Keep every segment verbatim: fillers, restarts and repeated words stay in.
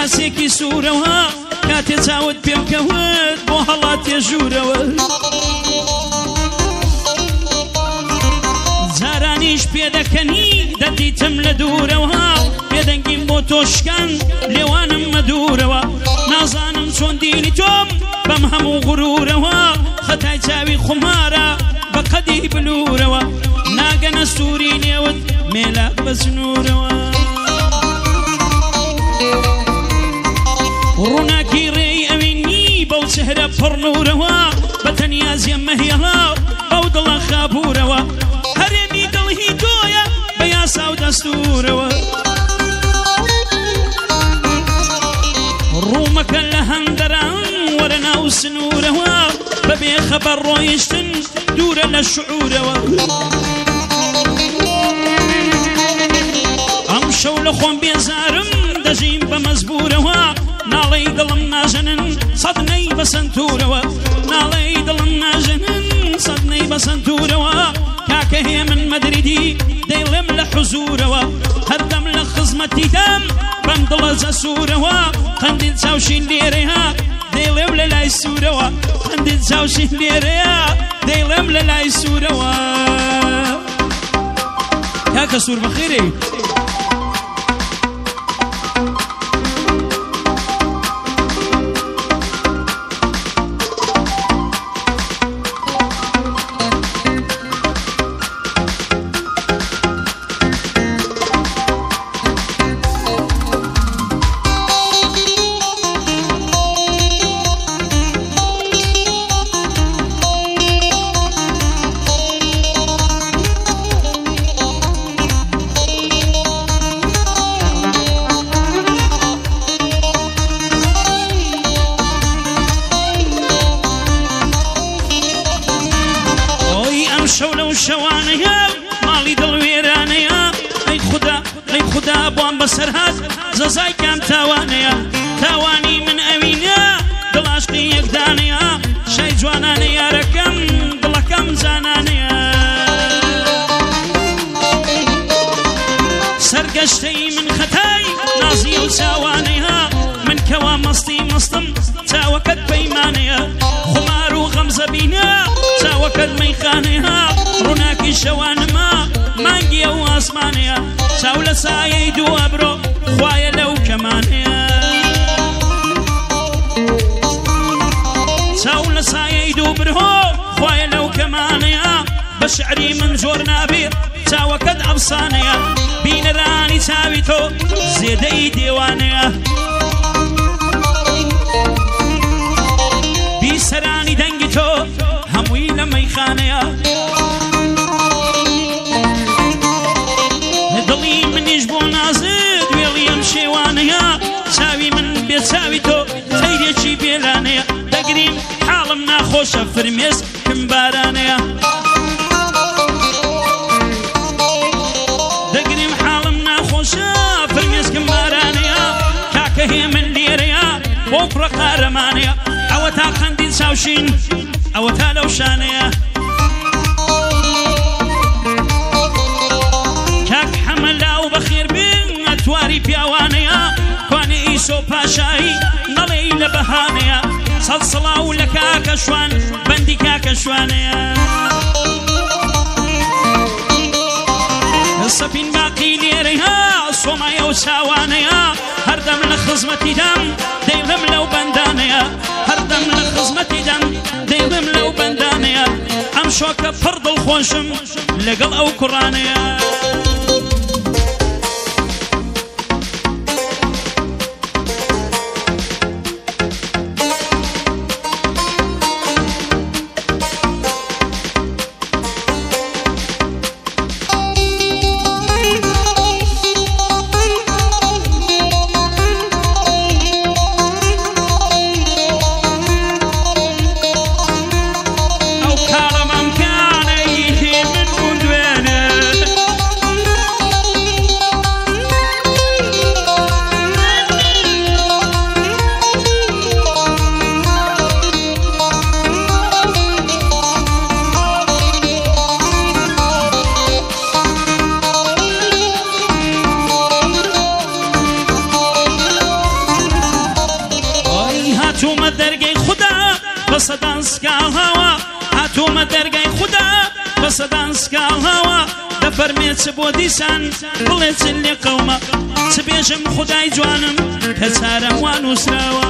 یاسێکی سوورەوە کاتێ چاوت پێم کەوت بۆ هەڵات تێژوورەوە جارانیش پێدەکەنی دەدیتم لە دوورەوە پێدەنگیم بۆ تۆشکان لێوانم مەدوورەوە نازانم چۆن دیلی تۆم بەم هەموو غرورەوە خەتای چاوی خمارە بە قەدی بلورەوە ناگەنە سووری نێوت مێلاک بە سنوورەوە ڕووناکی ڕێی ئەوێنی بەو چهرە پڕنورەوە بە تەنیا زێمە هێڵا بەو دڵە خابوورەوە هەرێمی دڵهی تۆیە بە یاسا و دەستورەوە ڕوومەکە لە هەندەران وەرە ناو سنوورەوە بەبێ خەبەر ڕۆیشتن دوورە لە شعورەوە ئەم شەو لە خۆم بێزارم دەژیم بە مەزبورەوە ناڵەی دڵم ناژەنن سەدنەی بە سنتورەوە ناڵەی دڵم ناژەنن سەدنەی بە سنتورەوە کاکە هێ من مەدریدی دەیڵێم لە حزورەوە هەردەم لە خزمەتیدەم بەم دڵە جەسوورەوە قەندیل چاوشین لێرەیە دەیڵێم لە لای سوورەوە قەندیل چاوشین لێرەیە دەیڵێم لە لای سوورەوە کاکە سوور بەخێرێ شەوانەیە ماڵی دڵوێرانەیە ئەی خودا ئەی خودا بۆم بەسەر هات جەزای تاوانەیە تاوانی من ئەوینە دڵاشقی یەکدانەیە شای جوانانە یارەکەم دڵەکەم جانانەیە سەرگەشتەی من خەتای نازیە و چاوانەیە من کەوا مەستی مەستم چاوەکەت پەیمانەیە خمار و غەمزەبینە چاوەکەت مەیخانەیە ڕووناکی شەوانما مانگیە و ئاسمانەیە چاو لە سایەی دوو ئەبرۆ خوایە لەو کەمانەیە چاو لە سایەی دوو برهۆ خوایە لەو کەمانەیە بە شعری من زۆر نابێت چاوەکەت ئەفسانەیە بینەرانی چاوی تۆ زێدەی دێوانەیە بیسەرانی دەنگی تۆ هەمووی لە مەیخانەیە دڵی منیش بۆ نازت وێڵی ئەم شێوانەیە چاوی من بێ چاوی تۆ سەیرێکی بێلانەیە دەگریم حاڵم ناخۆشە فرمێس کم بارانەیە دەگریم حاڵم ناخۆشە فرمێس کم بارانەیە کاکە هێ من لێرەیە بۆ پڕە قارەمانەیە ئەوە تا قەندیل چاوشین ئەوە تا لەو شانەیە کاک حەمەلا و بەخێر بێن ئەتواری پیاوانەیە کوانێ ئیسۆ پاشایی نەڵێی لە بەهانەیە سەد سڵاو لە کاکە شوان بەندی کاکە شوانەیە سەپین باقی لێرەیە سۆمایە و چاوانەیە هەردەم لە خزمەتیدەم دەیڵم لەو بەندانەیە هەردەم لە خزمەتیدەم دەیڵم لەو بەندانەیە ئەم شۆکە پڕ دڵخۆشم لەگەڵ ئەو کوڕانەیە هەوا هاتوومە دەرگای خوددا بە سەدان سکاڵ هەوا دەفەرمێت چ بۆ دیسان بڵێ چ لێ قەومە چ بێژم خودای جوانم کە چارەم وا نووسراوە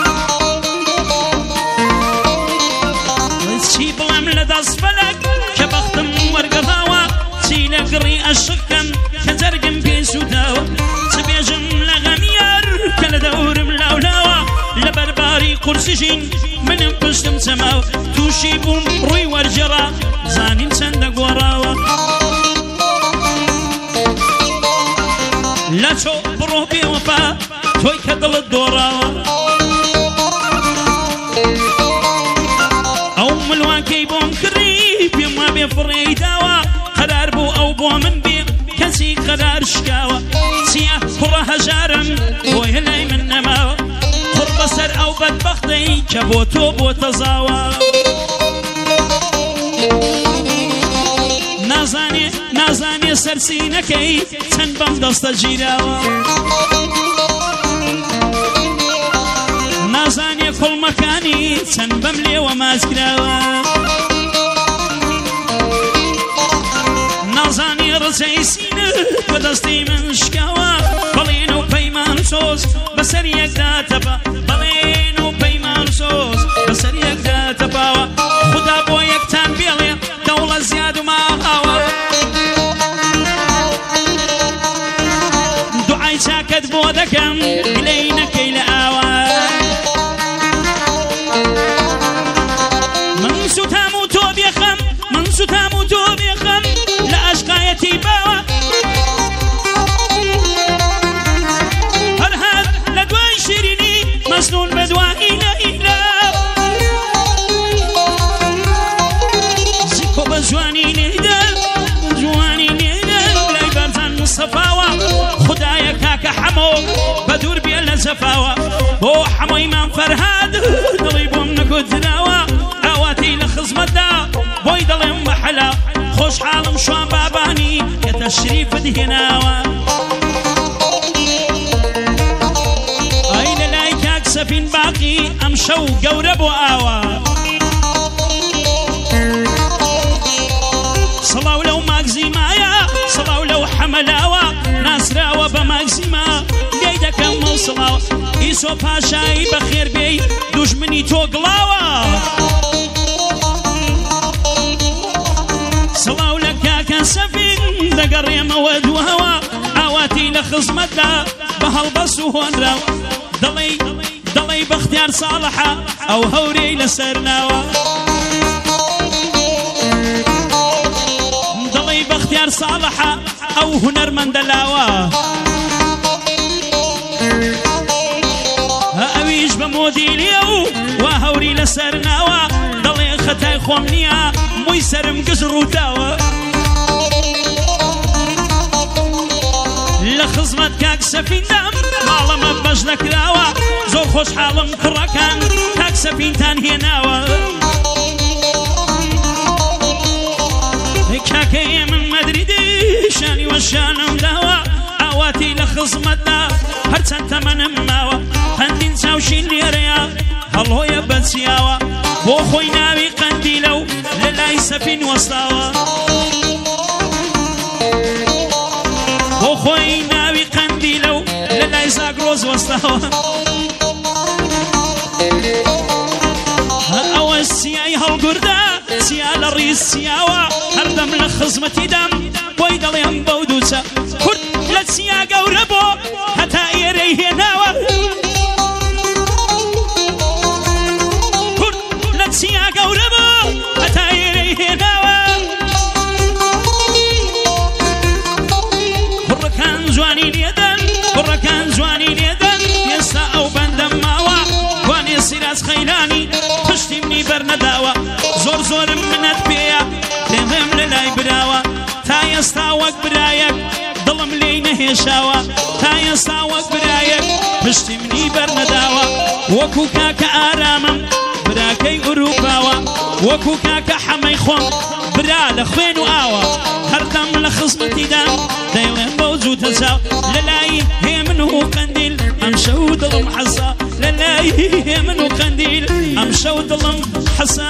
چی بڵێم لە دەست فەلەک کە بەختم وەرگەڵاوە چی لە گڕی ئەشقکەم کە جەرگم پێی سووداوە چ بێژم لە غەمیار کە لە دەورم لاولاوە لە بەرباری قورسیژین منم پشتم چەماوە تووشی بووم ڕووی وەرجێڕا زانیم چەندە گۆڕاوە لە چۆ بڕۆ بێوەفا تۆی کە دڵت دۆڕاوە ئەو ملوانکەی بۆم کڕی پێم وا بێ فڕێی داوە قەرار بوو ئەو بۆ من بێ کەسی قەرار شکاوە چیە کوڕە هەژارم بۆی لای من نەماوە قڕ بەسەر ئەو بەدبەختەی کە بۆ تۆ بۆتە زاوە نازانێ نازانێ سەرسینەکەی چەند بەم دەستە گیراوە نازانێ کوڵمەکانی چەند بەم لێوە ماچکراوە نازانێ ڕچەی سینە بە دەستی من شکاوە بەڵێن و پەیمان سۆز بەسەر یەکدا تەپا بەڵێن و پەیمان سۆز بەسەر یەکدا تەپاوە خوددا بۆ یەکتان بێڵێ دەوڵە زیاد و ماهاوە دوعای چاکت بۆ دەکەم گلەی نەکەی لە ئاوە من سوتام و تۆ بێخەم من سوتام و تۆ بێخەم لە ئەشقایەتی باوە هەر هەر لە دوای شیرینی مەسنون بە دوایی لەئیلا زیکۆ بە جوانی لێدا جوانی لێدا لای بەرزان مستەفاوە خودایە کاکە حەمۆ بە دوور بێ لە جەفاوە بۆ حەمۆیمان فەرهاد دڵی بۆم نەکوتراوە ئاواتی لە خزمەتدا بۆی دەڵێم بە حەلا خۆشحاڵم شوان بابانی کە تەشریفت هێناوە ئەی لە لای کاک سەفین باقی ئەم شەو گەورە بۆ ئاوە سەڵاو لەو ماگزیمایە سەڵاو لەو حەمەلاوە ناسراوە بە ماگزیما لێی دەکەم مەوسڵاوە ئیسۆ پاشایی بەخێر بێی دوژمنی تۆ گڵاوە سەڵاو لە کاکە سەفین دەگەڕێمەوە دووهەوە ئاواتی لە خزمەتدا بە هەڵبەس و هۆنراوە دەڵێی دەڵێی بەختیار ساڵحە ئەو هەورەی لەسەر ناوە دەڵێی بەختیار ساڵحە ئەو هونەرمەندە لاوە ئەویش بە مۆدیلیە و وا هەوری لەسەر ناوە دەڵێ خەتای خۆم نییە مووی سرم گژ ڕووداوە لە خزمەت کاک سەفیندام ماڵەمە بەش نەکراوە زۆر خۆشحاڵم کوڕەکان کاک سەفینتان هێناوە کاکەیە من مەدریدی شانی وەشانم داوە ئاواتی لە خزمەتدا هەرچەند تەمەنم ماوە هەندین چاوشین لێرەیە هەڵهۆیە بەچیاوە بۆ خۆی ناوی قەندیلە و لە لای سەفین وەستاوە بۆ خۆی ناوی قەندیلە و لە لای زاگرۆز وەستاوە ئەوە سیای هەڵگوردا سیا لە ڕیز سیاوە هەردەم لە خزمەتیدام بۆی دەڵێم بەو دووچە کورد لە سیا گەورە بۆ هەتا ئێرەی هێناوە کورد لە سیا گەورە بۆ هەتا ئێرەی هێناوە کوڕەکان جوانی لێدەن کوڕەکان جوانی لێدەن ئێستا ئەو بەندەم ماوە کوانێ سیراج خەیلانی پشتی منی بەرنەداوە زۆر زۆرم منەت پێیە پێمەم لە لای براوە تا ئێستا وەک برایەک دڵم لێی نەهێشاوە تا ئێستا وەک برایەک پشتی منی بەرنەداوە وەکو کاکە ئارامم براکەی ئوروپاوە وەکو کاکە حەمەی خۆم برا لە خوێن و ئاوە هەردەم لە خزمەتیدا دەیڵێن بەو جووتە چاو لەلای هێ من و قەندیل ئەم شەو دڵم حەسا لەلای هێ من و قەندیل ئەم شەو دڵم حەسا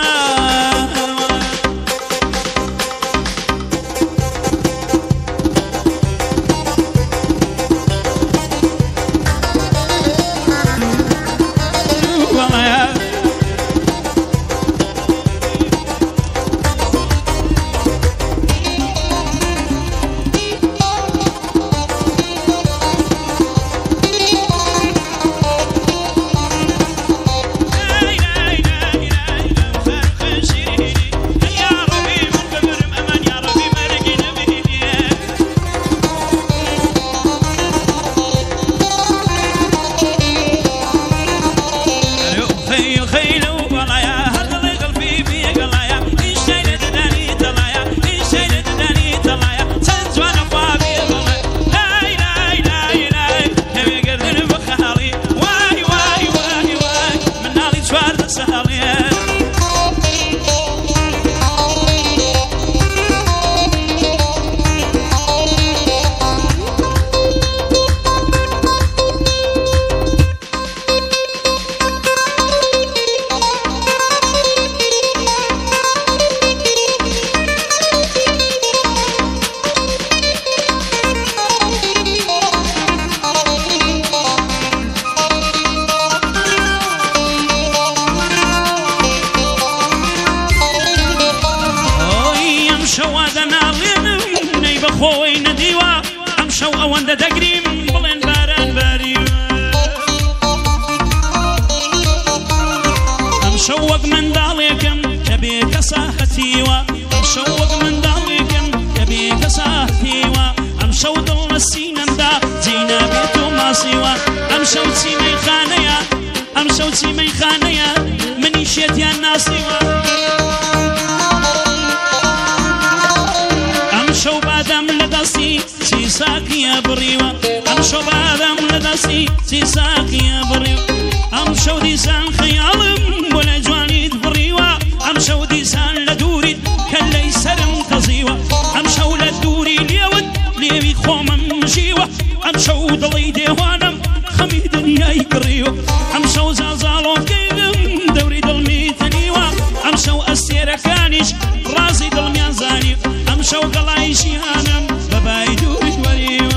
خۆی نەدیوە ئەم شەو ئەوەندە دەگریم بڵێن باران باریوە ئەم شەو وەک منداڵێکم کە بێ کەسا هەتیوە ئەم شەو وەک منداڵێکم کە بێ کەسا هەتیوە ئەم شەو دڵ لە سینەمدا جێی نابێت و ماسیوە ئەم شەو چیمەی خانەیە ئەم شەو چیمەی خانەیە منی شێتیان ناسیوە شو بادم لدستی چی ساقیه بریوه ام شو بادم لدستی چی ساقیه بریوه ام شو دیسان خیالم ولا جوانید بریوه ام شو دیسان لدورید کلی سرم تزیوه ام شو لدوری لیود لیوی خومم جیوه ام شو دلی دیوانم خمی دنیای گریوه ام شو زازالو گیدم دوری دل میتنیوه ام شو استیرکانیش رازی دل میانزانیو ام شو قلای شیهانم ببای دوری دوریوه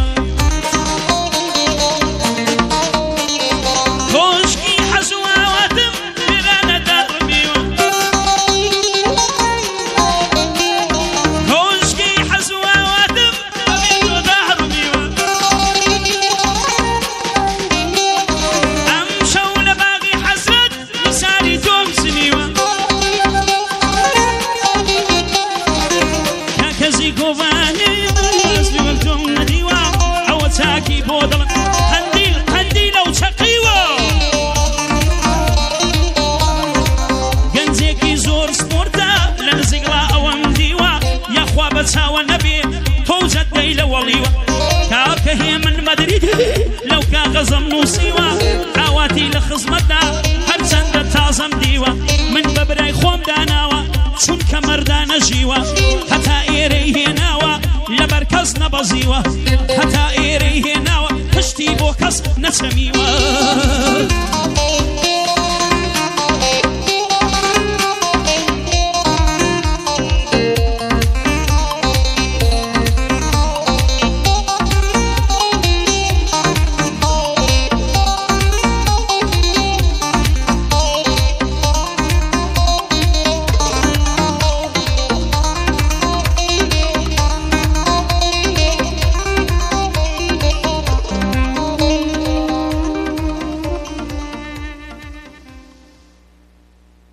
کوشکی حزواتم برانه درمیوه کوشکی حزواتم برانه درمیوه ام شو لباقی حسرت مثالی توم سنیوه کاکزی گوانی اسلی وقتم ندیوه او تاکی بودلم هندیل هندیل او چقیوه گنزێکی زۆر سپۆرتە لە نزیکڵا ئەوەم دیوە یاخوا بەچاوە نەبێ تۆ جەددەی لە وەڵیوە کاکە هێ من مەدرید لەو کاغەزەم نووسیوە ئاواتی لە خزمەتدا هەرچەندە تازەم دیوە من بە برای خۆم داناوە چونکە مەردا نەژیوە هەتا ئێرەی هێناوە لەبەر کەس نەبەزیوە هەتا ئێرەی هێناوە پشتی بۆ کەس نەچەمیوە